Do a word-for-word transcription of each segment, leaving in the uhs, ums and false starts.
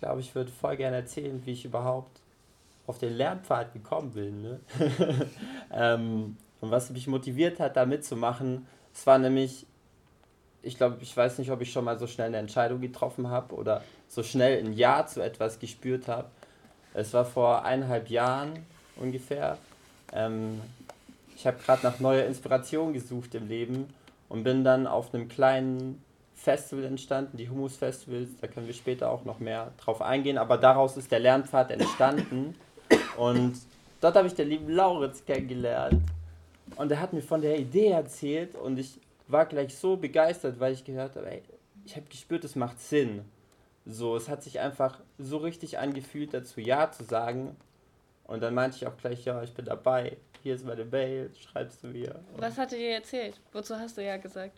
glaube, ich würde voll gerne erzählen, wie ich überhaupt auf den Lernpfad gekommen bin. Ne? ähm, und was mich motiviert hat, da mitzumachen. Es war nämlich, ich glaube, ich weiß nicht, ob ich schon mal so schnell eine Entscheidung getroffen habe oder so schnell ein Ja zu etwas gespürt habe. Es war vor eineinhalb Jahren ungefähr. Ähm, ich habe gerade nach neuer Inspiration gesucht im Leben und bin dann auf einem kleinen Festival entstanden, die Humus Festivals, da können wir später auch noch mehr drauf eingehen, aber daraus ist der Lernpfad entstanden und dort habe ich den lieben Lauritz kennengelernt und er hat mir von der Idee erzählt und ich war gleich so begeistert, weil ich gehört habe, ey, ich habe gespürt, es macht Sinn. So, es hat sich einfach so richtig angefühlt, dazu Ja zu sagen. Und dann meinte ich auch gleich, ja, ich bin dabei. Hier ist meine Mail, schreibst du mir. Was hat er dir erzählt? Wozu hast du ja gesagt?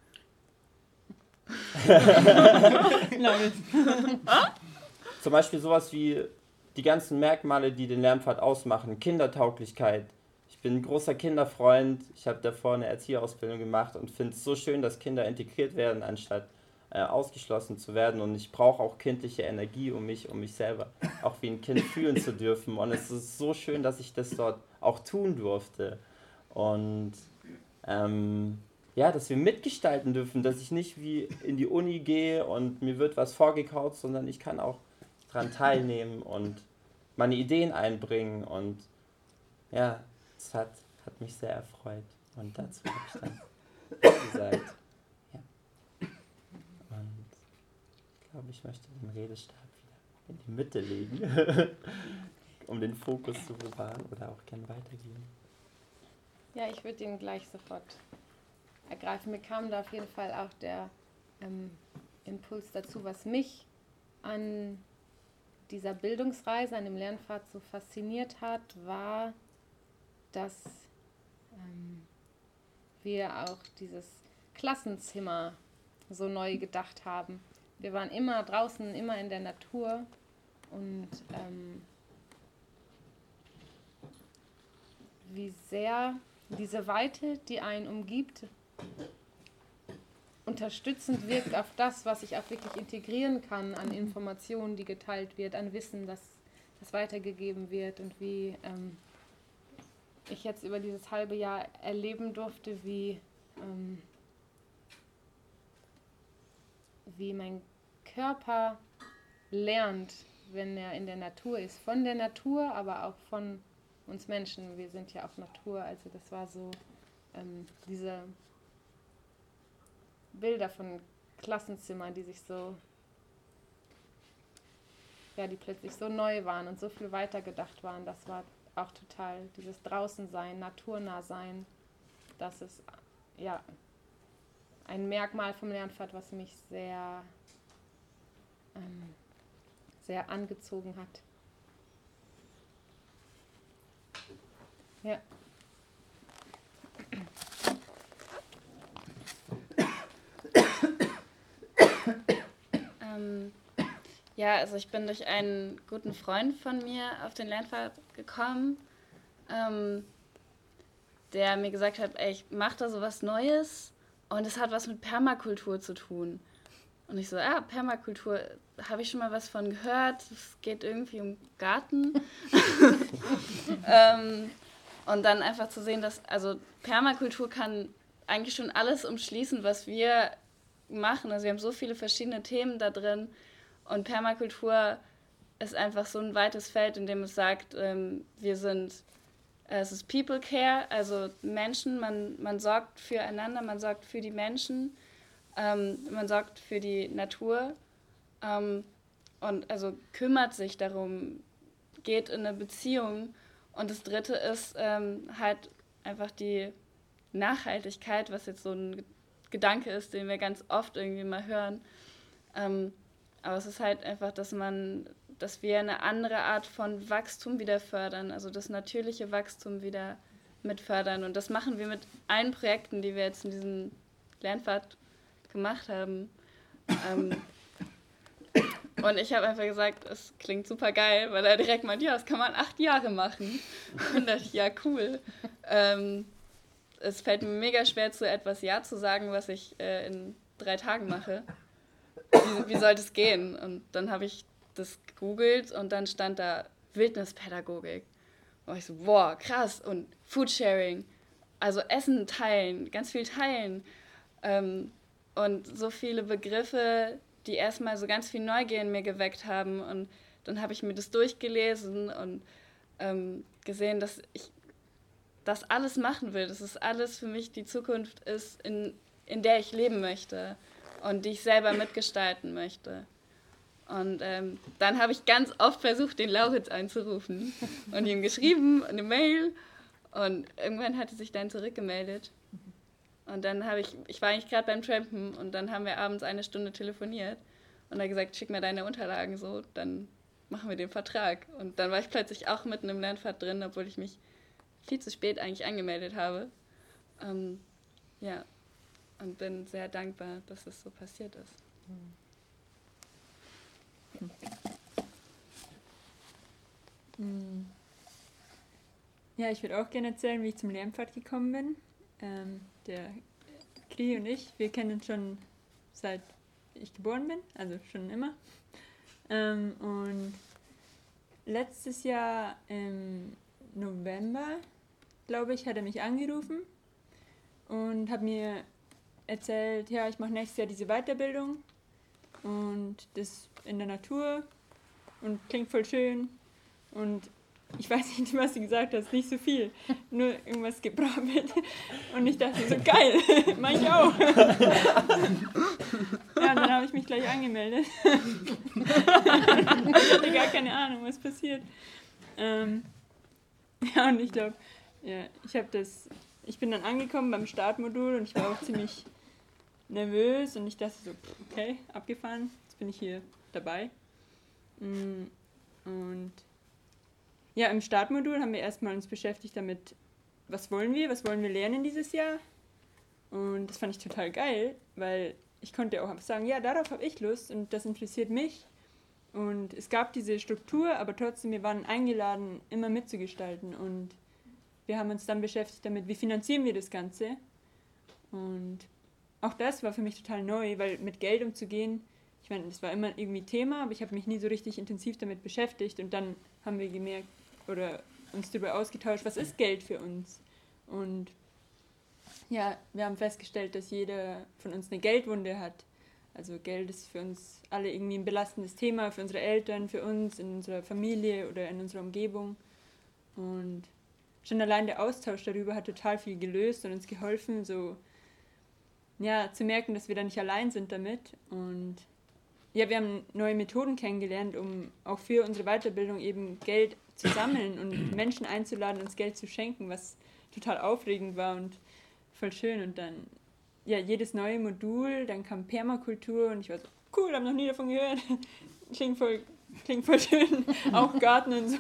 Zum Beispiel sowas wie die ganzen Merkmale, die den Lernpfad ausmachen. Kindertauglichkeit. Ich bin ein großer Kinderfreund. Ich habe davor eine Erzieherausbildung gemacht und finde es so schön, dass Kinder integriert werden, anstatt äh, ausgeschlossen zu werden. Und ich brauche auch kindliche Energie, um mich, um mich selber auch wie ein Kind fühlen zu dürfen. Und es ist so schön, dass ich das dort auch tun durfte. Und ähm, ja, dass wir mitgestalten dürfen, dass ich nicht wie in die Uni gehe und mir wird was vorgekaut, sondern ich kann auch daran teilnehmen und meine Ideen einbringen. Und ja, es hat, hat mich sehr erfreut. Und dazu habe ich dann gesagt, ja. Und ich glaube, ich möchte den Redestab wieder in die Mitte legen, um den Fokus zu bewahren oder auch gerne weitergehen. Ja, ich würde ihn gleich sofort ergreifen. Mir kam da auf jeden Fall auch der ähm, Impuls dazu, was mich an dieser Bildungsreise, an dem Lernpfad so fasziniert hat, war, dass ähm, wir auch dieses Klassenzimmer so neu gedacht haben. Wir waren immer draußen, immer in der Natur und ähm, wie sehr diese Weite, die einen umgibt, unterstützend wirkt auf das, was ich auch wirklich integrieren kann an Informationen, die geteilt wird, an Wissen, das, das weitergegeben wird und wie ähm, ich jetzt über dieses halbe Jahr erleben durfte, wie, ähm, wie mein Körper lernt, wenn er in der Natur ist. Von der Natur, aber auch von uns Menschen. Wir sind ja auch Natur, also das war so ähm, diese Bilder von Klassenzimmern, die sich so, ja, die plötzlich so neu waren und so viel weiter gedacht waren. Das war auch total dieses Draußensein, naturnah sein. Das ist ja ein Merkmal vom Lernpfad, was mich sehr, ähm, sehr angezogen hat. Ja. Ähm, ja, also ich bin durch einen guten Freund von mir auf den Lernpfad gekommen, ähm, der mir gesagt hat, ey, ich mache da so was Neues und es hat was mit Permakultur zu tun. Und ich so, ah, Permakultur, habe ich schon mal was von gehört, es geht irgendwie um Garten. ähm, und dann einfach zu sehen, dass, also Permakultur kann eigentlich schon alles umschließen, was wir machen. Also wir haben so viele verschiedene Themen da drin und Permakultur ist einfach so ein weites Feld, in dem es sagt, ähm, wir sind, äh, es ist People Care, also Menschen, man, man sorgt füreinander, man sorgt für die Menschen, ähm, man sorgt für die Natur ähm, und also kümmert sich darum, geht in eine Beziehung. Und das Dritte ist ähm, halt einfach die Nachhaltigkeit, was jetzt so ein Gedanke ist, den wir ganz oft irgendwie mal hören. Ähm, aber es ist halt einfach, dass man, dass wir eine andere Art von Wachstum wieder fördern, also das natürliche Wachstum wieder mit fördern. Und das machen wir mit allen Projekten, die wir jetzt in diesem Lernpfad gemacht haben. Ähm, und ich habe einfach gesagt, es klingt super geil, weil er direkt meint, ja, das kann man acht Jahre machen. Und dachte ich, ja, cool. Ähm, es fällt mir mega schwer, zu etwas Ja zu sagen, was ich äh, in drei Tagen mache. Wie, wie soll das gehen? Und dann habe ich das gegoogelt und dann stand da Wildnispädagogik. Und ich so, boah, krass. Und Foodsharing, also Essen teilen, ganz viel teilen. Ähm, und so viele Begriffe, die erstmal so ganz viel Neugier in mir geweckt haben. Und dann habe ich mir das durchgelesen und ähm, gesehen, dass ich das alles machen will. Dass es alles für mich die Zukunft ist, in, in der ich leben möchte und die ich selber mitgestalten möchte. Und ähm, dann habe ich ganz oft versucht, den Lauritz anzurufen und ihm geschrieben, eine Mail. Und irgendwann hat er sich dann zurückgemeldet. Und dann habe ich, ich war eigentlich gerade beim Trampen und dann haben wir abends eine Stunde telefoniert. Und er hat gesagt, schick mir deine Unterlagen so, dann machen wir den Vertrag. Und dann war ich plötzlich auch mitten im Lernpfad drin, obwohl ich mich viel zu spät eigentlich angemeldet habe. Ähm, ja, und bin sehr dankbar, dass es so passiert ist. Ja, ich würde auch gerne erzählen, wie ich zum Lernpfad gekommen bin. Ähm, der Kri und ich, wir kennen uns schon seit ich geboren bin, also schon immer. Ähm, und letztes Jahr im November, glaube ich, hat er mich angerufen und hat mir erzählt, ja, ich mache nächstes Jahr diese Weiterbildung und das in der Natur und klingt voll schön und ich weiß nicht, was sie gesagt hat, nicht so viel, nur irgendwas gebrabbelt und ich dachte so, geil, mach ich auch. Ja, und dann habe ich mich gleich angemeldet. Ich hatte gar keine Ahnung, was passiert. Ähm, ja, und ich glaube, ja, ich habe das, ich bin dann angekommen beim Startmodul und ich war auch ziemlich nervös und ich dachte so, okay, abgefahren, jetzt bin ich hier dabei. Und ja, im Startmodul haben wir erstmal uns beschäftigt damit, was wollen wir, was wollen wir lernen dieses Jahr. Und das fand ich total geil, weil ich konnte auch sagen, ja, darauf habe ich Lust und das interessiert mich. Und es gab diese Struktur, aber trotzdem, wir waren eingeladen, immer mitzugestalten. Und wir haben uns dann beschäftigt damit, wie finanzieren wir das Ganze. Und auch das war für mich total neu, weil mit Geld umzugehen, ich meine, das war immer irgendwie Thema, aber ich habe mich nie so richtig intensiv damit beschäftigt. Und dann haben wir gemerkt oder uns darüber ausgetauscht, was ist Geld für uns. Und ja, wir haben festgestellt, dass jeder von uns eine Geldwunde hat. Also Geld ist für uns alle irgendwie ein belastendes Thema, für unsere Eltern, für uns, in unserer Familie oder in unserer Umgebung. Und schon allein der Austausch darüber hat total viel gelöst und uns geholfen, so ja, zu merken, dass wir da nicht allein sind damit. Und ja, wir haben neue Methoden kennengelernt, um auch für unsere Weiterbildung eben Geld zu sammeln und Menschen einzuladen, uns Geld zu schenken, was total aufregend war und voll schön. Und dann, ja, jedes neue Modul, dann kam Permakultur und ich war so, cool, hab noch nie davon gehört. Klingt voll, klingt voll schön, auch Garten und so.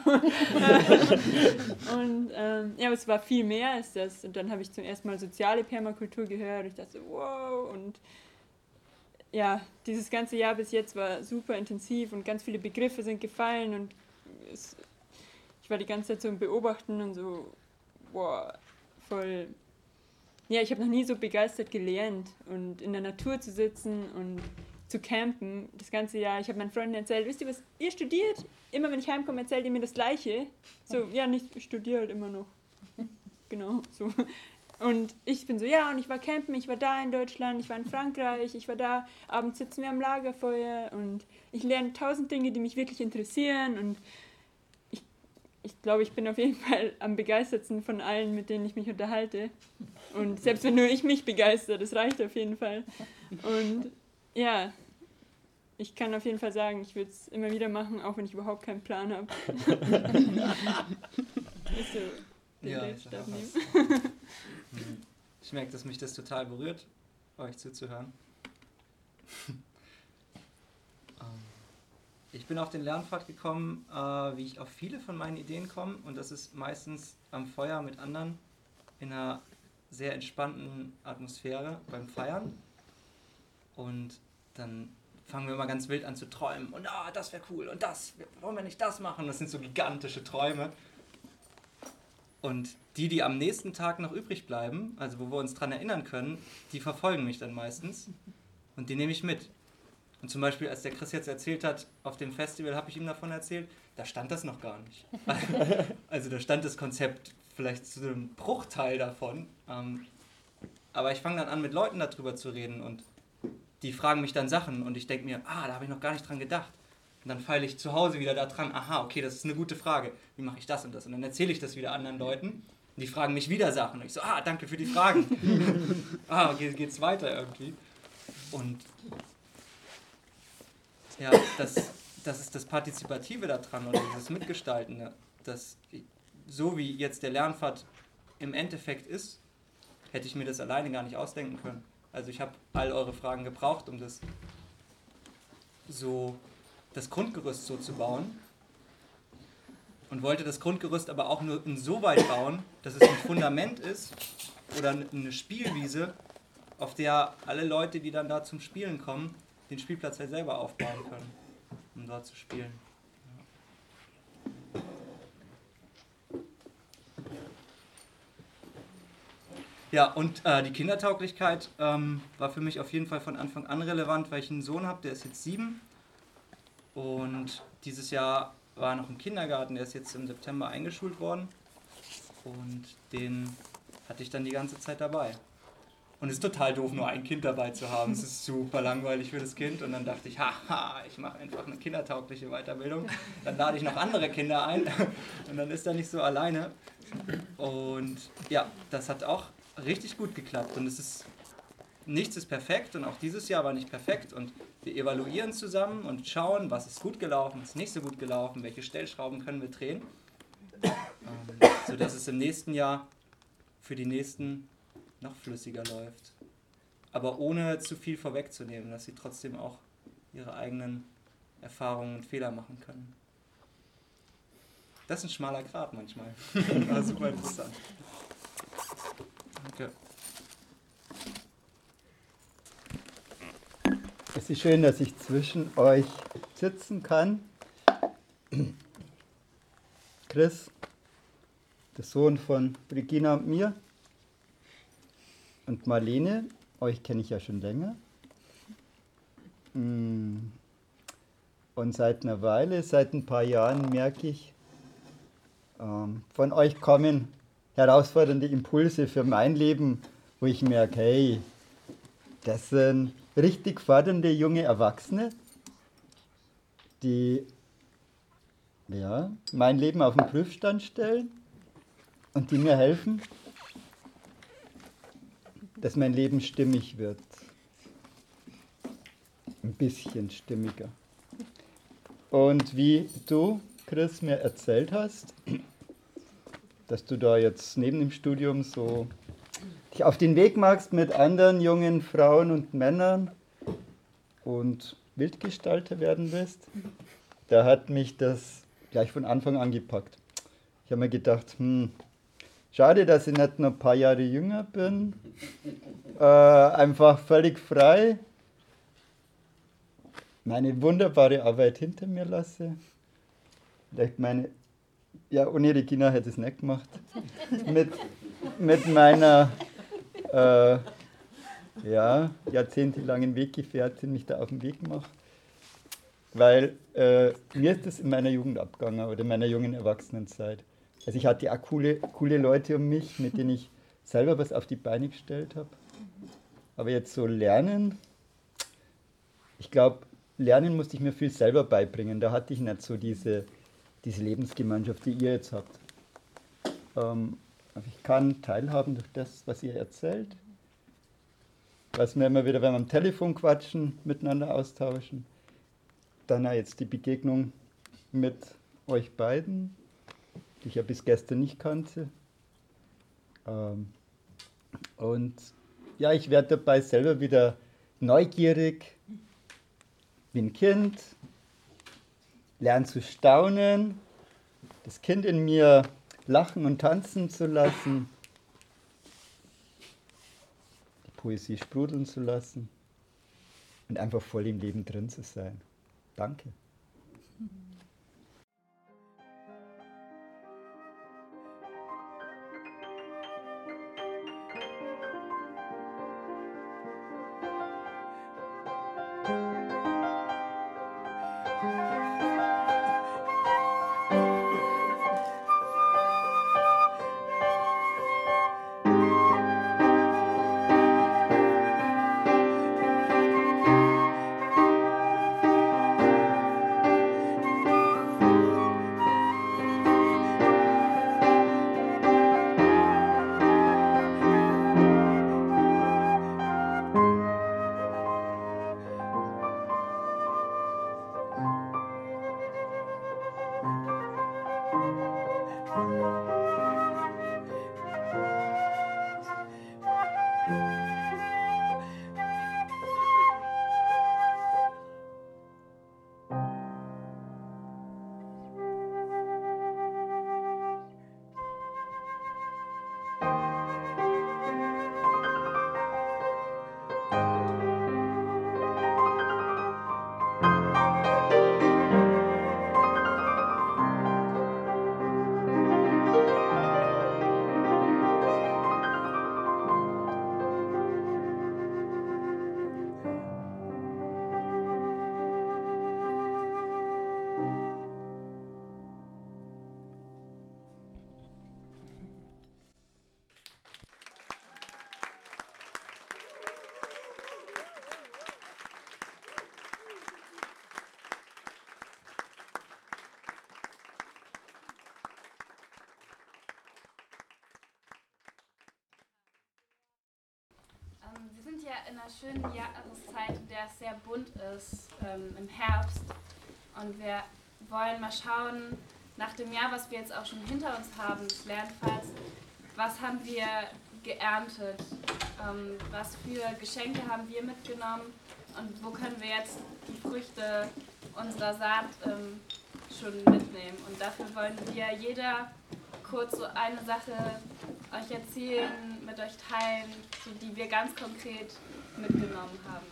Und ähm, ja, aber es war viel mehr als das. Und dann habe ich zum ersten Mal soziale Permakultur gehört und ich dachte so, wow. Und ja, dieses ganze Jahr bis jetzt war super intensiv und ganz viele Begriffe sind gefallen und es, ich war die ganze Zeit so im Beobachten und so, boah, voll. Ja, ich habe noch nie so begeistert gelernt und in der Natur zu sitzen und zu campen das ganze Jahr. Ich habe meinen Freunden erzählt, wisst ihr was, ihr studiert? Immer wenn ich heimkomme, erzählt ihr mir das Gleiche. So, ja, nicht, ich studiere halt immer noch. Genau, so. Und ich bin so, ja, und ich war campen, ich war da in Deutschland, ich war in Frankreich, ich war da, abends sitzen wir am Lagerfeuer und ich lerne tausend Dinge, die mich wirklich interessieren und ich, ich glaube, ich bin auf jeden Fall am begeistertsten von allen, mit denen ich mich unterhalte. Und selbst wenn nur ich mich begeister, das reicht auf jeden Fall. Und ja, ich kann auf jeden Fall sagen, ich würde es immer wieder machen, auch wenn ich überhaupt keinen Plan habe. So, ja, ich, ich merke, dass mich das total berührt, euch zuzuhören. Ich bin auf den Lernpfad gekommen, wie ich auf viele von meinen Ideen komme, und das ist meistens am Feuer mit anderen in einer sehr entspannten Atmosphäre beim Feiern. Und dann fangen wir mal ganz wild an zu träumen. Und ah, das wäre cool. Und das, wollen wir nicht das machen? Das sind so gigantische Träume. Und die, die am nächsten Tag noch übrig bleiben, also wo wir uns dran erinnern können, die verfolgen mich dann meistens. Und die nehme ich mit. Und zum Beispiel, als der Chris jetzt erzählt hat, auf dem Festival habe ich ihm davon erzählt, da stand das noch gar nicht. Also da stand das Konzept vielleicht zu einem Bruchteil davon. Ähm, aber ich fange dann an, mit Leuten darüber zu reden und die fragen mich dann Sachen und ich denke mir, ah, da habe ich noch gar nicht dran gedacht. Und dann feile ich zu Hause wieder da dran, aha, okay, das ist eine gute Frage. Wie mache ich das und das? Und dann erzähle ich das wieder anderen Leuten und die fragen mich wieder Sachen. Und ich so, ah, danke für die Fragen. ah, geht, geht's weiter irgendwie. Und ja, das, das ist das Partizipative daran oder dieses Mitgestaltende. Das, so wie jetzt der Lernpfad im Endeffekt ist, hätte ich mir das alleine gar nicht ausdenken können. Also ich habe all eure Fragen gebraucht, um das so das Grundgerüst so zu bauen und wollte das Grundgerüst aber auch nur insoweit bauen, dass es ein Fundament ist oder eine Spielwiese, auf der alle Leute, die dann da zum Spielen kommen, den Spielplatz halt selber aufbauen können, um dort zu spielen. Ja, und äh, die Kindertauglichkeit ähm, war für mich auf jeden Fall von Anfang an relevant, weil ich einen Sohn habe, der ist jetzt sieben. Und dieses Jahr war er noch im Kindergarten, der ist jetzt im September eingeschult worden. Und den hatte ich dann die ganze Zeit dabei. Und es ist total doof, nur ein Kind dabei zu haben. Es ist super langweilig für das Kind. Und dann dachte ich, haha, ich mache einfach eine kindertaugliche Weiterbildung. Dann lade ich noch andere Kinder ein. Und dann ist er nicht so alleine. Und ja, das hat auch richtig gut geklappt. Und es ist, nichts ist perfekt. Und auch dieses Jahr war nicht perfekt. Und wir evaluieren zusammen und schauen, was ist gut gelaufen, was ist nicht so gut gelaufen, welche Stellschrauben können wir drehen. Ähm, sodass es im nächsten Jahr für die nächsten noch flüssiger läuft. Aber ohne zu viel vorwegzunehmen, dass sie trotzdem auch ihre eigenen Erfahrungen und Fehler machen können. Das ist ein schmaler Grat manchmal. War super interessant. Danke. Es ist schön, dass ich zwischen euch sitzen kann. Chris, der Sohn von Regina und mir. Und Marlene, euch kenne ich ja schon länger. Und seit einer Weile, seit ein paar Jahren merke ich, von euch kommen herausfordernde Impulse für mein Leben, wo ich merke, hey, das sind richtig fordernde junge Erwachsene, die ja, mein Leben auf den Prüfstand stellen und die mir helfen, dass mein Leben stimmig wird. Ein bisschen stimmiger. Und wie du, Chris, mir erzählt hast, dass du da jetzt neben dem Studium so dich auf den Weg machst mit anderen jungen Frauen und Männern und Bildgestalter werden willst, da hat mich das gleich von Anfang an gepackt. Ich habe mir gedacht, hm, schade, dass ich nicht nur ein paar Jahre jünger bin, äh, einfach völlig frei, meine wunderbare Arbeit hinter mir lasse. Vielleicht meine, ja, ohne Regina hätte ich es nicht gemacht, mit, mit meiner äh, ja, jahrzehntelangen Weggefährtin mich da auf den Weg mache. Weil äh, mir ist das in meiner Jugend abgegangen oder in meiner jungen Erwachsenenzeit. Also ich hatte auch coole, coole Leute um mich, mit denen ich selber was auf die Beine gestellt habe. Aber jetzt so lernen, ich glaube, lernen musste ich mir viel selber beibringen. Da hatte ich nicht so diese, diese Lebensgemeinschaft, die ihr jetzt habt. Ähm, aber ich kann teilhaben durch das, was ihr erzählt. Was wir immer wieder, wenn wir am Telefon quatschen, miteinander austauschen. Dann auch jetzt die Begegnung mit euch beiden, die ich ja bis gestern nicht kannte. Ähm, und ja, ich werde dabei selber wieder neugierig, wie ein Kind, lerne zu staunen, das Kind in mir lachen und tanzen zu lassen, die Poesie sprudeln zu lassen und einfach voll im Leben drin zu sein. Danke. in einer schönen Jahreszeit, in der es sehr bunt ist, ähm, im Herbst. Und wir wollen mal schauen, nach dem Jahr, was wir jetzt auch schon hinter uns haben, des Lernpfads, was haben wir geerntet, ähm, was für Geschenke haben wir mitgenommen und wo können wir jetzt die Früchte unserer Saat ähm, schon mitnehmen. Und dafür wollen wir jeder kurz so eine Sache euch erzählen, mit euch teilen, so die wir ganz konkret mitgenommen haben.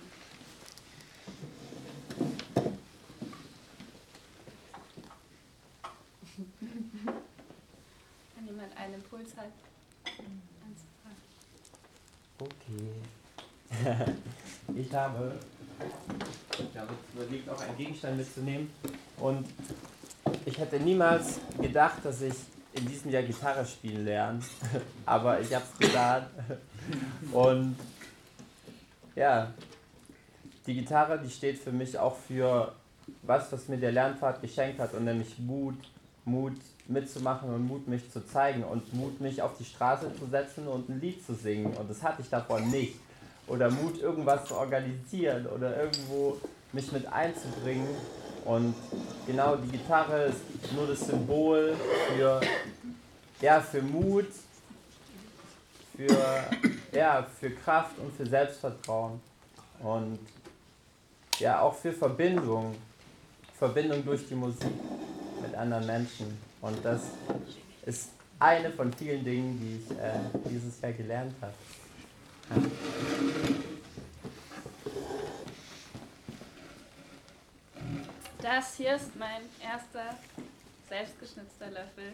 Wenn jemand einen Impuls hat, Okay. Ich habe, ich habe jetzt überlegt, auch einen Gegenstand mitzunehmen. Und ich hätte niemals gedacht, dass ich in diesem Jahr Gitarre spielen lerne. Aber ich habe es getan. Und ja, die Gitarre, die steht für mich auch für was, was mir der Lernpfad geschenkt hat. Und nämlich Mut, Mut mitzumachen und Mut, mich zu zeigen. Und Mut, mich auf die Straße zu setzen und ein Lied zu singen. Und das hatte ich davon nicht. Oder Mut, irgendwas zu organisieren oder irgendwo mich mit einzubringen. Und genau die Gitarre ist nur das Symbol für, ja, für Mut, für, ja, für Kraft und für Selbstvertrauen. Und ja, auch für Verbindung. Verbindung durch die Musik mit anderen Menschen. Und das ist eine von vielen Dingen, die ich äh, dieses Jahr gelernt habe. Ja. Das hier ist mein erster selbstgeschnitzter Löffel.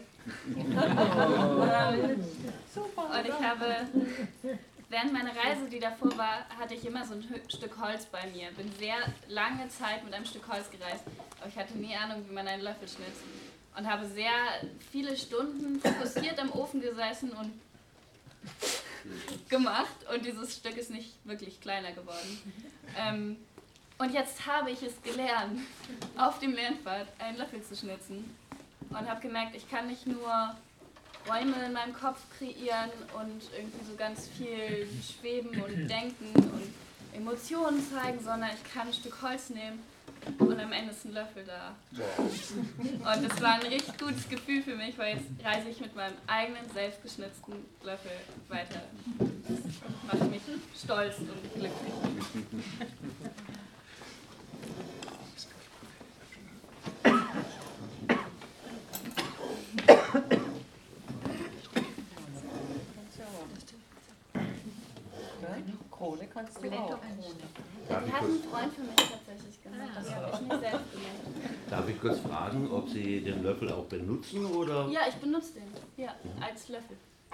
Und ich habe, während meiner Reise, die davor war, hatte ich immer so ein Stück Holz bei mir. Bin sehr lange Zeit mit einem Stück Holz gereist, aber ich hatte nie Ahnung, wie man einen Löffel schnitzt. Und habe sehr viele Stunden fokussiert am Ofen gesessen und gemacht. Und dieses Stück ist nicht wirklich kleiner geworden. Ähm, und jetzt habe ich es gelernt, auf dem Lernpfad einen Löffel zu schnitzen. Und habe gemerkt, ich kann nicht nur Räume in meinem Kopf kreieren und irgendwie so ganz viel schweben und denken und Emotionen zeigen, sondern ich kann ein Stück Holz nehmen und am Ende ist ein Löffel da. Und das war ein richtig gutes Gefühl für mich, weil jetzt reise ich mit meinem eigenen selbstgeschnitzten Löffel weiter. Das macht mich stolz und glücklich. Krone kannst du auch. Die hat ein Freund für mich tatsächlich gemacht, das habe ich nicht selbst gemacht. Darf ich kurz fragen, ob Sie den Löffel auch benutzen oder? Ja, ich benutze den. Ja, als Löffel.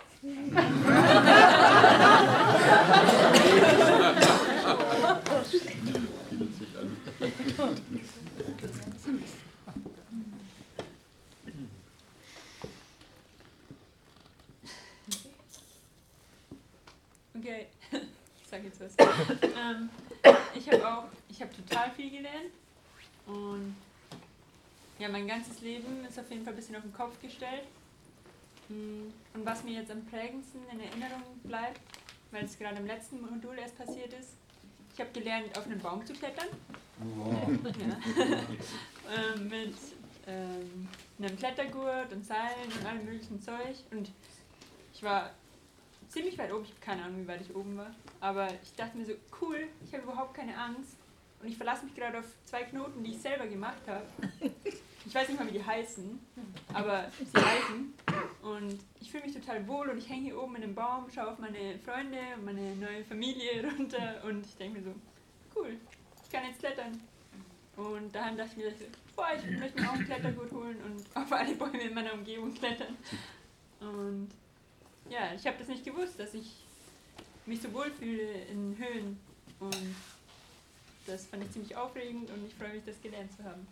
Okay, ich sage jetzt was. ähm, ich habe auch, ich habe total viel gelernt und ja, mein ganzes Leben ist auf jeden Fall ein bisschen auf den Kopf gestellt. Und was mir jetzt am prägendsten in Erinnerung bleibt, weil es gerade im letzten Modul erst passiert ist, ich habe gelernt, auf einen Baum zu klettern. Wow. Ja. ähm, mit ähm, einem Klettergurt und Seilen und allem möglichen Zeug. Und ich war ziemlich weit oben, ich habe keine Ahnung, wie weit ich oben war, aber ich dachte mir so, cool, ich habe überhaupt keine Angst und ich verlasse mich gerade auf zwei Knoten, die ich selber gemacht habe. Ich weiß nicht mal, wie die heißen, aber sie halten und ich fühle mich total wohl und ich hänge hier oben in dem Baum, schaue auf meine Freunde und meine neue Familie runter und ich denke mir so, cool, ich kann jetzt klettern. Und daheim dachte ich mir, so, boah, ich möchte mir auch ein Klettergurt holen und auf alle Bäume in meiner Umgebung klettern. Und ja, ich habe das nicht gewusst, dass ich mich so wohl fühle in Höhen und das fand ich ziemlich aufregend und ich freue mich, das gelernt zu haben.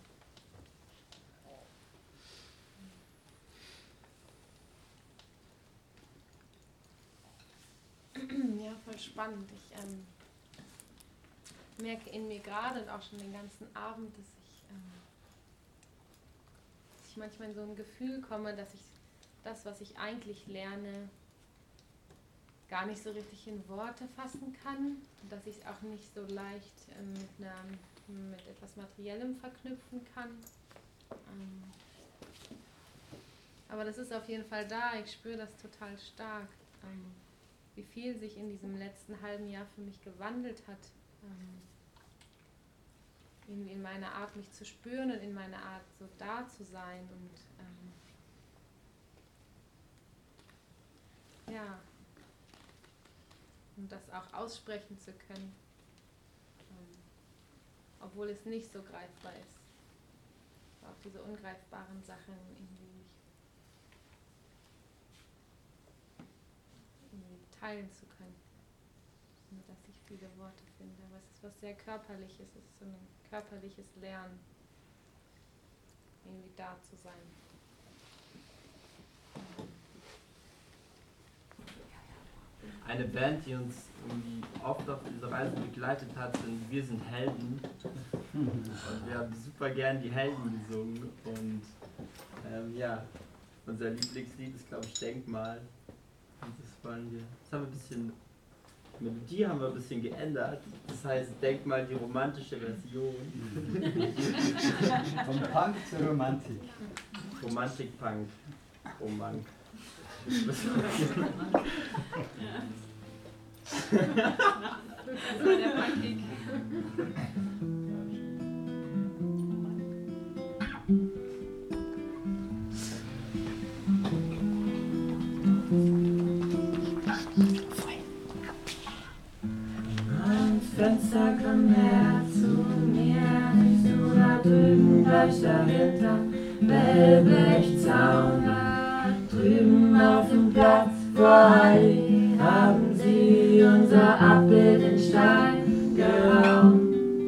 Ja, voll spannend. Ich ähm, merke in mir gerade und auch schon den ganzen Abend, dass ich, ähm, dass ich manchmal in so ein Gefühl komme, dass ich das, was ich eigentlich lerne, gar nicht so richtig in Worte fassen kann und dass ich es auch nicht so leicht ähm, mit, einer, mit etwas Materiellem verknüpfen kann. Ähm, aber das ist auf jeden Fall da, ich spüre das total stark, ähm, wie viel sich in diesem letzten halben Jahr für mich gewandelt hat. Ähm, in, in meiner Art, mich zu spüren und in meiner Art, so da zu sein und ähm, ja, und das auch aussprechen zu können, ähm, obwohl es nicht so greifbar ist. Auch diese ungreifbaren Sachen irgendwie, irgendwie teilen zu können, ohne dass ich viele Worte finde. Aber es ist was sehr Körperliches, es ist so ein körperliches Lernen, irgendwie da zu sein. Eine Band, die uns irgendwie oft auf dieser Reise begleitet hat, sind Wir sind Helden. Und wir haben super gern die Helden gesungen. Und ähm, ja, unser Lieblingslied ist, glaube ich, Denkmal. Und das wollen wir. Das haben wir ein bisschen. Die Melodie haben wir ein bisschen geändert. Das heißt, Denkmal die romantische Version. Vom Punk zur Romantik. Romantik-Punk. Romantik. Also der Pankik. Ans Fenster, komm her zu mir, siehst du da drüben gleich dahinter, Wellblechzaun. Drüben auf dem Platz vor Heidi haben sie unser Abbild in Stein gehauen.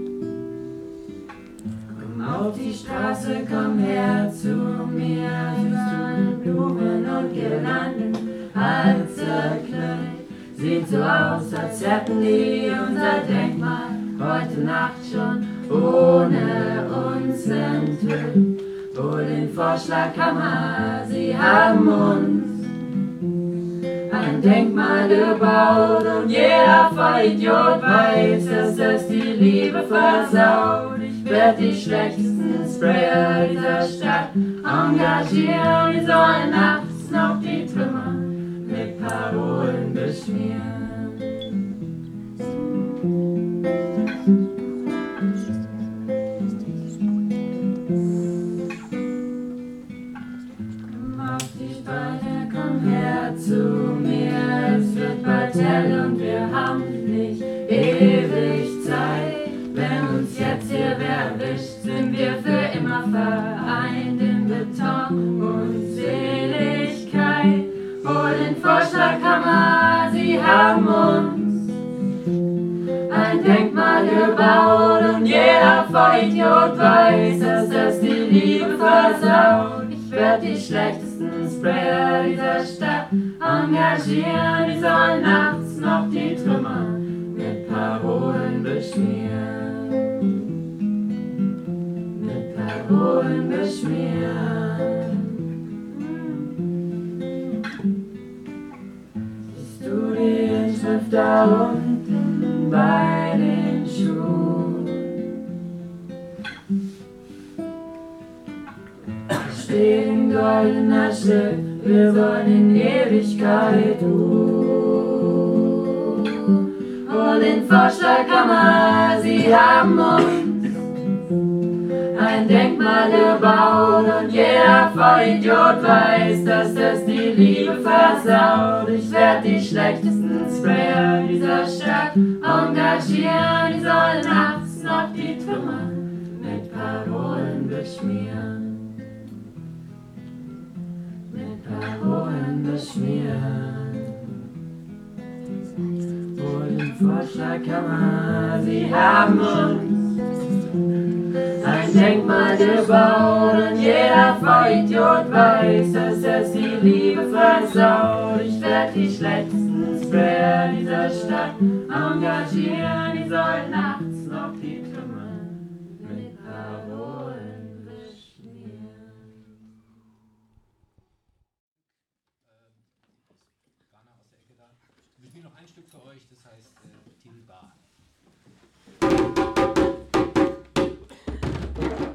Komm auf die Straße, komm her zu mir, siehst du Blumen und Girlanden, halb zerknüllt. Sieht so aus, als hätten die unser Denkmal heute Nacht schon ohne uns enthüllt. Wohl den Vorschlag Hammer, sie haben uns ein Denkmal gebaut und jeder Vollidiot weiß, dass es die Liebe versaut. Ich werd die schlechtesten Sprayer dieser Stadt engagieren, die sollen nachts noch die Trümmer mit Parolen beschmieren. Zu mir, es wird bald hell und wir haben nicht ewig Zeit. Wenn uns jetzt hier wer erwischt, sind wir für immer vereint in Beton und Seligkeit. Hol den Vorschlag Hammer, sie haben uns ein Denkmal gebaut und jeder Vollidiot weiß, dass es die Liebe versaut. Ich werd die schlechtesten Sprayer dieser Stadt engagieren, die sollen nachts noch die Trümmer mit Parolen beschmieren. Mit Parolen beschmieren. Siehst du die Inschrift da unten bei den Schuhen? Steht in goldener Schrift, wir sollen in Ewigkeit ruhen. Hol den Vorschlag Hammer, sie haben uns ein Denkmal gebaut und jeder Vollidiot weiß, dass das die Liebe versaut. Ich werd die schlechtesten Sprayer dieser Stadt engagieren, die sollen nachts noch die Trümmer mit Parolen beschmieren. Parolen beschmieren. Hol den Vorschlag Hammer, sie haben uns ein Denkmal gebaut und jeder Vollidiot weiß, dass es die Liebe versaut. Ich werd die schlechtesten Sprayer dieser Stadt engagieren, die sollen nachts noch die Trümmer mit Parolen beschmieren. Wir noch ein Stück für euch, das heißt äh, Titel Bar.